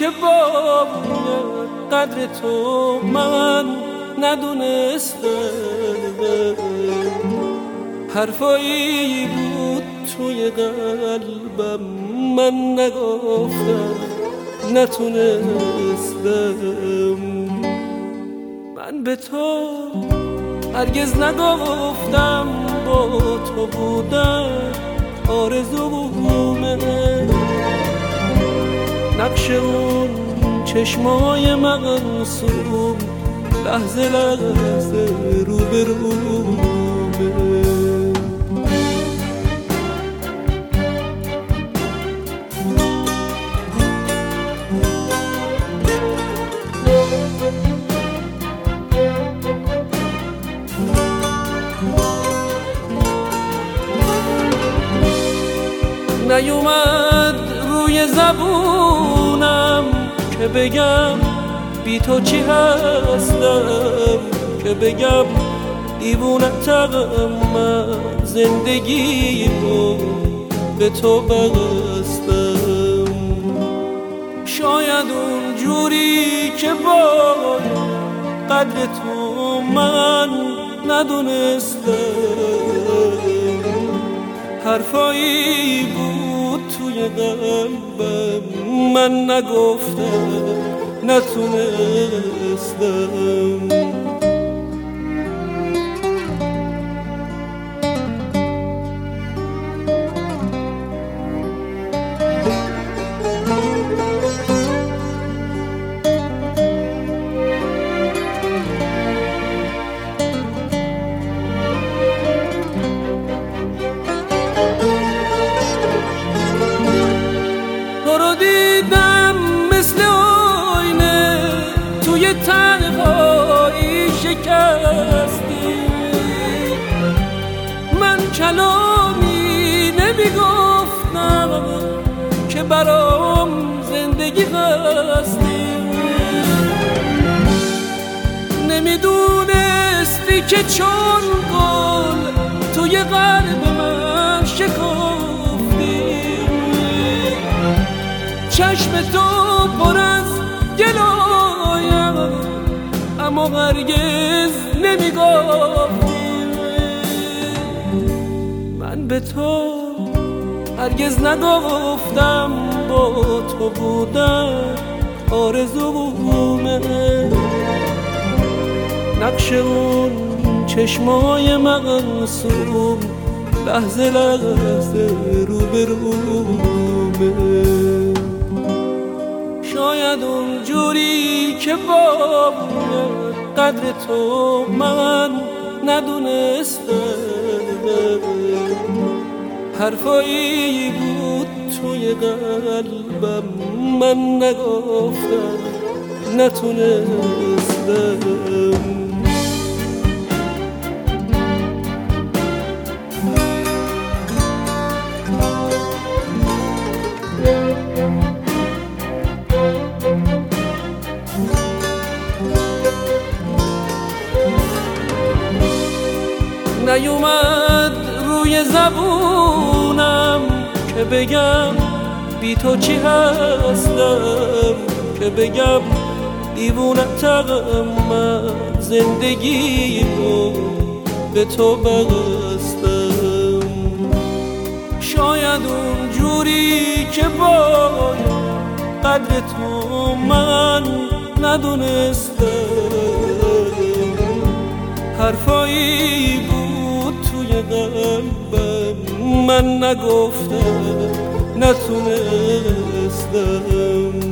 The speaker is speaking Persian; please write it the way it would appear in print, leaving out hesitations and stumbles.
که باید قدر تو من ندونستم. حرفایی بود توی قلبم من نگفتم، نتونستم. من به تو هرگز نگفتم با تو بودن آرزومه. نقش اون چشمای معصوم لحظه لحظه روبرومه. نیومد روی زبونم که بگم بی تو چی هستم، که بگم دیوونتم من زندگی رو به تو بستم. شاید اون جوری که باید قدر تو من ندونستم. حرفایی بود توی قلبم من نگفتم، نتونستم. دیدم مثل آینه توی تنهایی شکستی. من کلامی نمیگفتم که برام زندگی هستی. نمیدونستی که چون گل توی قلب من شکفتی. چشم تو پر از گلایم اما هرگز نمیگفتی. من به تو هرگز نگفتم با تو بودن آرزومه. نقش اون چشمای معصوم لحظه لحظه روبرومه. شاید اون جوری که باید قدر تو من ندونستم. حرفایی بود توی قلبم من نگفتم، نتونستم. نیومد روی زبونم که بگم بی تو چی هستم، که بگم دیوونتم من زندگی رو به تو بستم. شاید اون جوری که باید قدر تو من ندونستم. حرفایی بود توی قلبم من نگفتم، نتونستم.